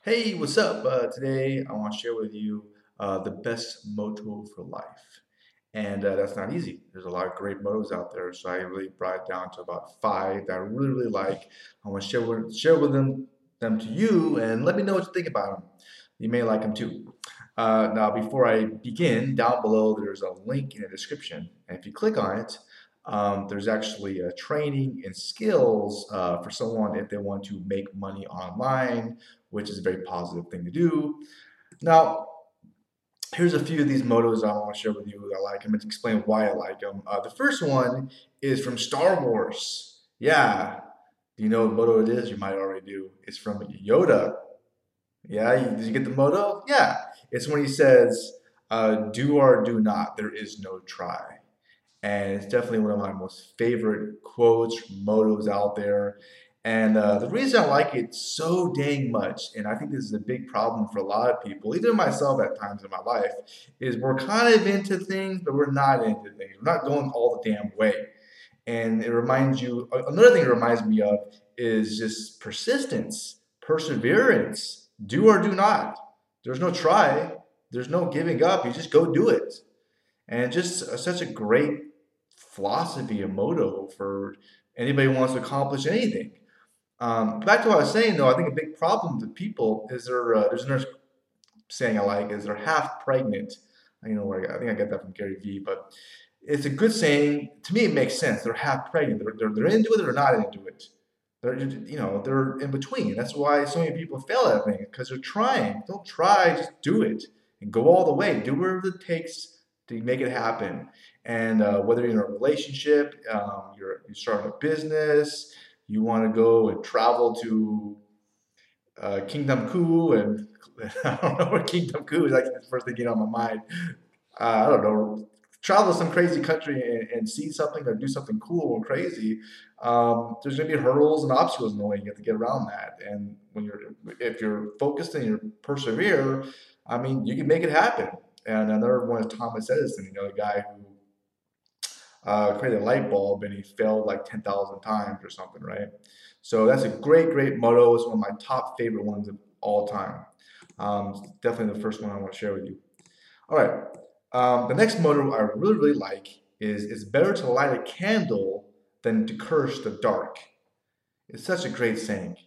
Hey, what's up? Today I want to share with you the best motto for life. And that's not easy. There's a lot of great mottos out there, so I really brought it down to about five that I really, really like. I want to share with them to you, and let me know what you think about them. You may like them too. Now, before I begin, down below there's a link in the description, and if you click on it, there's actually a training and skills for someone if they want to make money online, which is a very positive thing to do. Now, here's a few of these motos I want to share with you that I like. I'm going to explain why I like them. The first one is from Star Wars. Yeah, do you know what motto it is? You might already do. It's from Yoda. Yeah, did you get the motto? Yeah, it's when he says, "Do or do not. There is no try." And it's definitely one of my most favorite quotes, mottos out there. And the reason I like it so dang much, and I think this is a big problem for a lot of people, even myself at times in my life, is we're kind of into things, but we're not into things. We're not going all the damn way. And it reminds you, another thing it reminds me of is just persistence, perseverance, do or do not. There's no try, there's no giving up. You just go do it. And just such a great philosophy, a motto for anybody who wants to accomplish anything. Back to what I was saying, though, I think a big problem with people is there's another saying I like is they're half pregnant. I think I get that from Gary Vee, but it's a good saying. To me, it makes sense. They're half pregnant. They're into it or not into it. They're in between. That's why so many people fail at things because they're trying. Don't try, just do it and go all the way. Do whatever it takes to make it happen. And whether you're in a relationship, you're starting a business, you want to go and travel to Kingdom Coup, and I don't know what Kingdom Coup is. Like the first thing get on my mind. I don't know. Travel to some crazy country and see something or do something cool and crazy. There's going to be hurdles and obstacles in the way. You have to get around that. And if you're focused and you persevere, I mean, you can make it happen. And another one is Thomas Edison. The guy who created a light bulb and he failed like 10,000 times or something, right? So that's a great, great motto. It's one of my top favorite ones of all time. Definitely the first one I want to share with you. All right. The next motto I really, really like is it's better to light a candle than to curse the dark. It's such a great saying.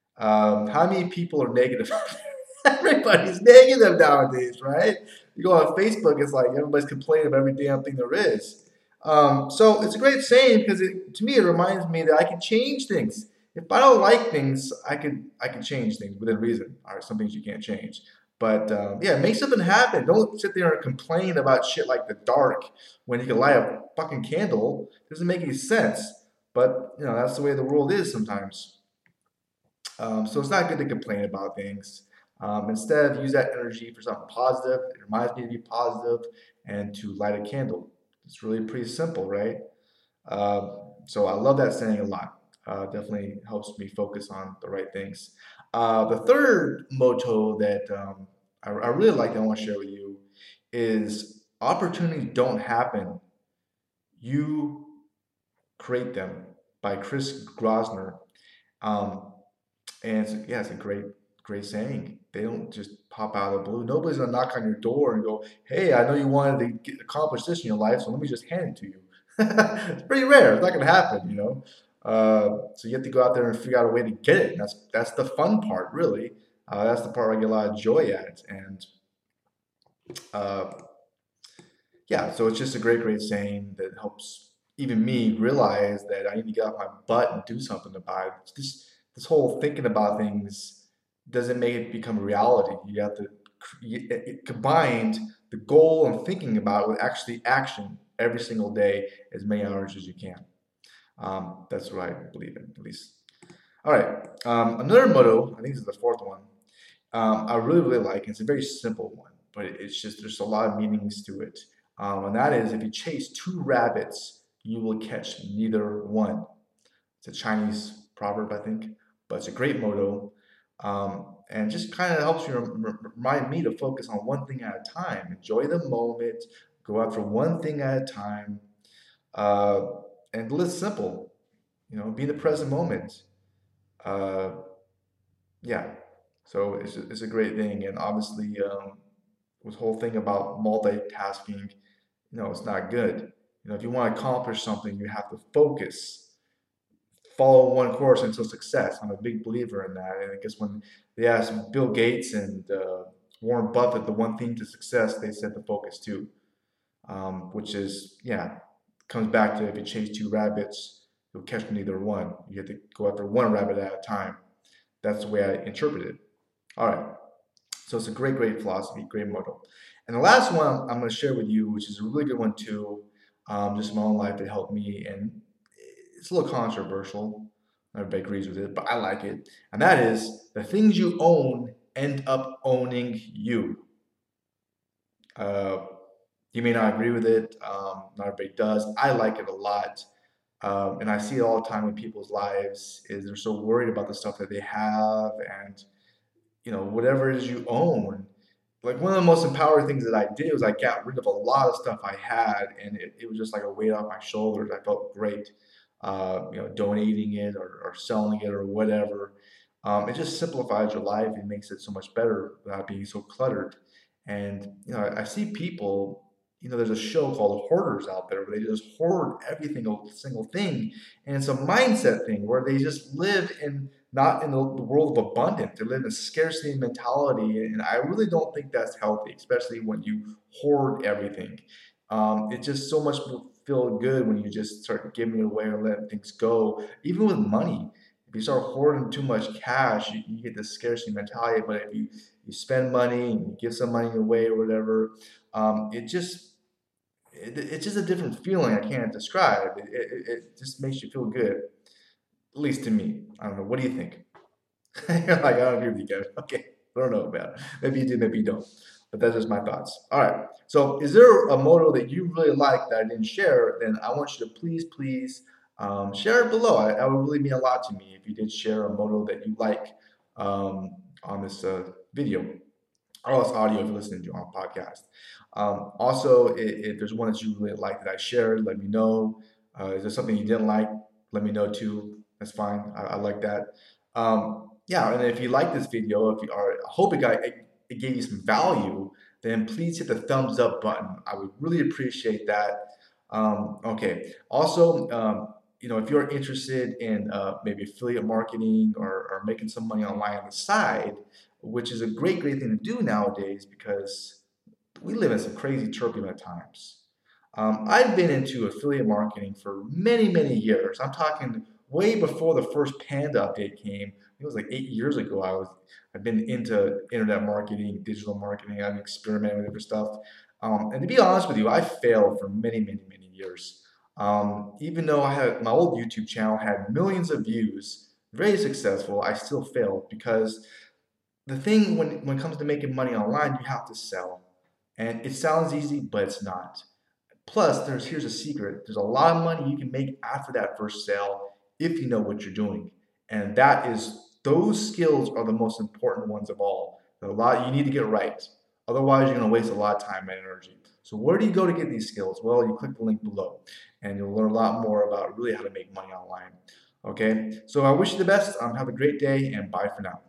How many people are negative? Everybody's negative nowadays, right? You go on Facebook, it's like everybody's complaining about every damn thing there is. So it's a great saying because to me it reminds me that I can change things. If I don't like things, I can change things within reason. All right, some things you can't change, but yeah, make something happen. Don't sit there and complain about shit like the dark when you can light a fucking candle. It doesn't make any sense. But that's the way the world is sometimes. So it's not good to complain about things. Instead, use that energy for something positive. It reminds me to be positive and to light a candle. It's really pretty simple, right? So I love that saying a lot. Definitely helps me focus on the right things. The third motto that I really like that I want to share with you is opportunities don't happen. You create them by Chris Grosner. Um, and it's a great, great saying. They don't just pop out of the blue. Nobody's gonna knock on your door and go, "Hey, I know you wanted to accomplish this in your life, so let me just hand it to you." It's pretty rare. It's not gonna happen. So you have to go out there and figure out a way to get it. And that's the fun part, really. That's the part I get a lot of joy at. And uh, yeah, so it's just a great, great saying that helps even me realize that I need to get off my butt and do something about it. This whole thinking about things doesn't make it become a reality. You have to combine the goal and thinking about it with actually action every single day, as many hours as you can. That's what I believe in, at least. All right. Another motto, I think this is the fourth one. I really, really like. It's a very simple one, but it's just there's a lot of meanings to it. And that is, if you chase two rabbits, you will catch neither one. It's a Chinese proverb, I think, but it's a great motto. And just kind of helps you remind me to focus on one thing at a time. Enjoy the moment. Go after one thing at a time. Uh, and live simple. Be in the present moment. Uh, yeah. So it's a great thing. And obviously, this whole thing about multitasking, it's not good. If you want to accomplish something, you have to focus, follow one course until success. I'm a big believer in that. And I guess when they asked Bill Gates and Warren Buffett the one thing to success, they said the focus too, which is, yeah, comes back to if you chase two rabbits, you'll catch neither one. You have to go after one rabbit at a time. That's the way I interpret it. All right. So it's a great, great philosophy, great motto. And the last one I'm going to share with you, which is a really good one too, just in my own life, it helped me, and it's a little controversial. Not everybody agrees with it, but I like it. And that is the things you own end up owning you. Uh, you may not agree with it. Not everybody does. I like it a lot. And I see it all the time in people's lives is they're so worried about the stuff that they have and whatever it is you own. Like one of the most empowering things that I did was I got rid of a lot of stuff I had, and it was just like a weight off my shoulders. I felt great, donating it or selling it or whatever. It just simplifies your life and makes it so much better without being so cluttered. And I see people. There's a show called Hoarders out there where they just hoard every single thing, and it's a mindset thing where they just live in not in the world of abundance. They live in scarcity mentality, and I really don't think that's healthy, especially when you hoard everything. It's just so much feel good when you just start giving it away or letting things go. Even with money, if you start hoarding too much cash, you get this scarcity mentality. But if you spend money and you give some money away or whatever, it's just a different feeling I can't describe. It just makes you feel good, at least to me. I don't know. What do you think? You're like, I don't agree with you, Kevin. Okay, I don't know about it. Maybe you do, maybe you don't. But that's just my thoughts. All right. So, is there a motto that you really like that I didn't share? Then I want you to please, please share it below. That would really mean a lot to me if you did share a motto that you like on this video or else audio if you're listening to on a podcast. Also, if there's one that you really like that I shared, let me know. Is there something you didn't like? Let me know too. That's fine. I like that. Yeah, and if you like this video, if you are, I hope it gave you some value, then please hit the thumbs up button. I would really appreciate that. Okay. Also, if you're interested in maybe affiliate marketing or making some money online on the side, which is a great, great thing to do nowadays because we live in some crazy turbulent times. I've been into affiliate marketing for many, many years. I'm talking way before the first Panda update came. It was like 8 years ago. I've been into internet marketing, digital marketing. I've been experimenting with different stuff. And to be honest with you, I failed for many, many, many years. Even though I had my old YouTube channel had millions of views, very successful, I still failed because the thing when it comes to making money online, you have to sell. And it sounds easy, but it's not. Plus, here's a secret. There's a lot of money you can make after that first sale if you know what you're doing. And those skills are the most important ones of all. You need to get it right. Otherwise, you're going to waste a lot of time and energy. So where do you go to get these skills? Well, you click the link below and you'll learn a lot more about really how to make money online. Okay, so I wish you the best. Have a great day and bye for now.